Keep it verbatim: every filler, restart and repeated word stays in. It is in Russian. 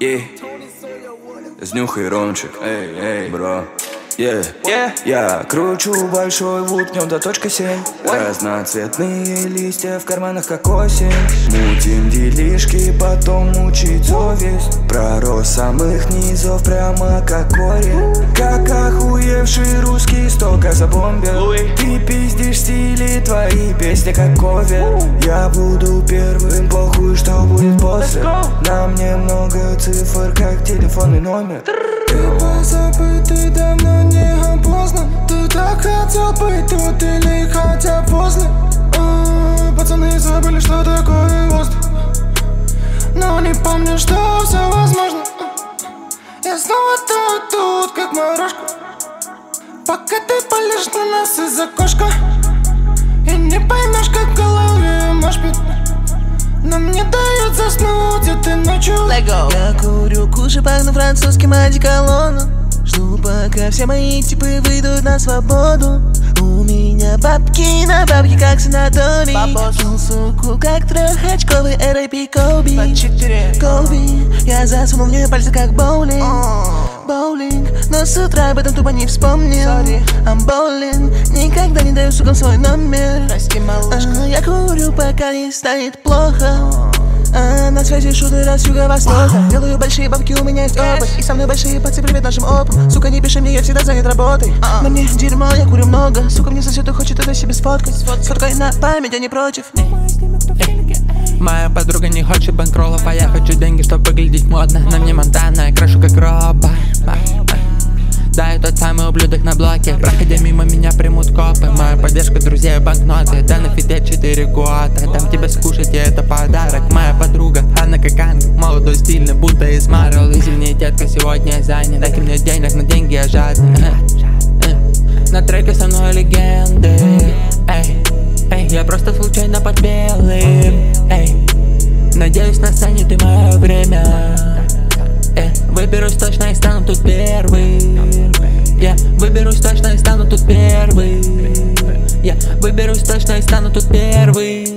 Ей, снюхай ромчик, эй, эй, бро. Yeah. Yeah. Я кручу большой вуд, в нем до точка семь. Разноцветные листья в карманах, как осень. Мутим делишки, потом мучить совесть. Пророс самых низов, прямо как корень. Как охуевший русский столько забомбил. Ты пиздишь стили, твои песни как ковер. Я буду первым, похуй, что будет после. На мне много цифр, как телефонный номер. Ты позабытый, давно не опознан. Ты так хотел быть тут или хотя возле. а, Пацаны забыли, что такое воздух, но не помню, что все возможно. Я снова тут, тут, как морожка. Пока ты палишь на нас из окошка и не поймешь, как в голове может. Нам не дают заснуть этой ночью. Я курю куши, пахну французским одеколоном. Жду, пока все мои типы выйдут на свободу. У меня бабки на бабки, как санаторий. Кил суку, как трехочковый эр эй пи Коби. Коби, я засунул в нее пальцы, как боулинг. Боулинг, но с утра об этом тупо не вспомнил. I'm bowling, никогда не даю сукам свой номер. Прости, малышка. а, Я курю, пока не станет плохо. а, На связи шутеры с юго-востока. Делаю большие бабки, у меня есть опыт. И со мной большие пацы, привет нашим опам. Сука, не пиши мне, я всегда занят работой. На мне дерьмо, я курю много. Сука, мне сосет и хочет это себе сфоткать. Сфоткай на память, я не против. Моя подруга не хочет банкроллов, а я хочу деньги, чтобы выглядеть модно. На мне Монтана, я крашу как роба. Да, я тот самый ублюдок на блоке. Проходя мимо меня примут копы. Моя поддержка, друзья, банкноты. Да на фиде четыре года. Дам тебе скушать, и это подарок. Моя подруга, она как ангел. Молодой, стильный, будто из Марвел. Извини, детка, сегодня я занят. Дайте мне денег, на деньги я жадный. На треке со мной легенды. Эй, эй, я просто случайно под белым. Эй, надеюсь, настанет и мое время. Э, выберусь точно и стану тут первый. Я выберусь точно и стану тут первый. Я выберусь точно и стану тут первый.